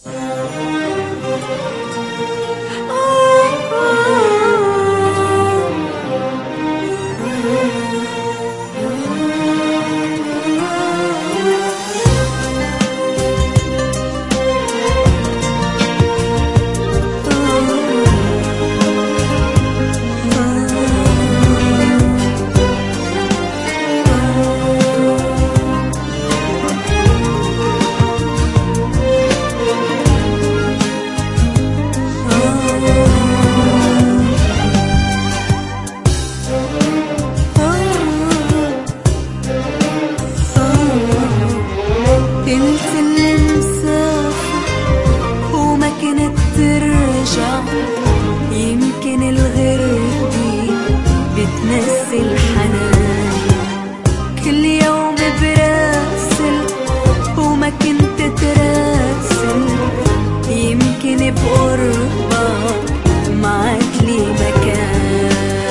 يمكن الغير دي بتنسي الحنان. كل يوم براسل وما كنت تراسل، يمكن بقربك معك لي مكان.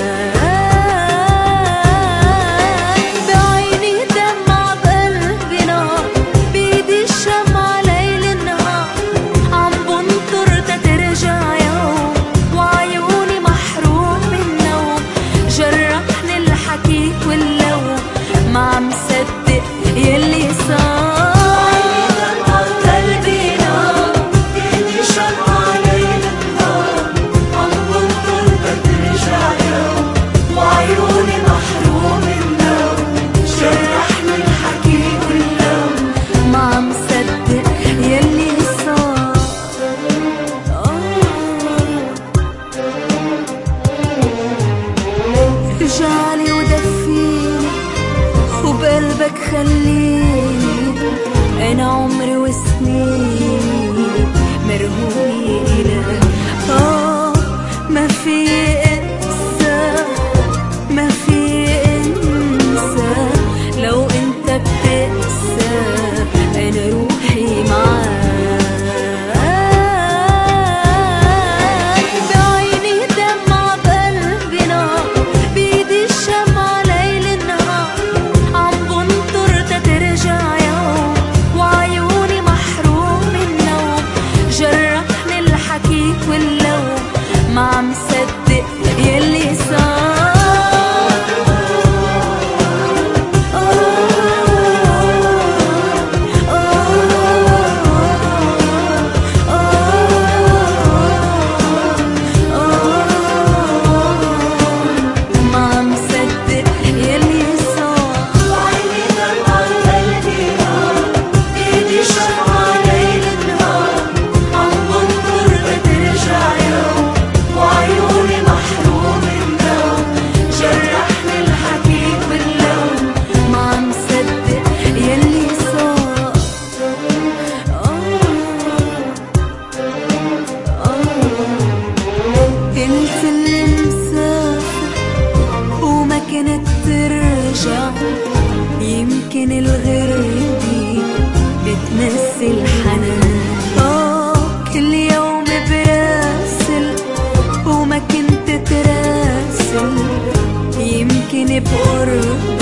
بعيني دمع بقلبي نار، بيدي الشمعة ليل نهار، عم بنطر تترجع يوم وعيوني محروم من نوم. جرحني الحكي واللوم، ما عم صدق يلي صار. رجعلي ودفيني وبقلبك خليني، أنا عمري وسنيني مرهوني إلك. ما في أنسى، ما في أنسى، لو أنت بتقسى أنا روحي معاك. ما عم صدق يلي صار. ما عم صدق يلي صار. وعيني دمع قلبي نار، ايدي شمعة ليل نهار، عم بنطر بترجع يوم وعيوني محروم النوم. جرحني الحكي واللوم، ما عم صدق يلي صار. قلت اللي مسافر وما كنت ترجع، يمكن الغير دي بتنسي الحنان. كل يوم براسل وما كنت تراسل، يمكن بقرب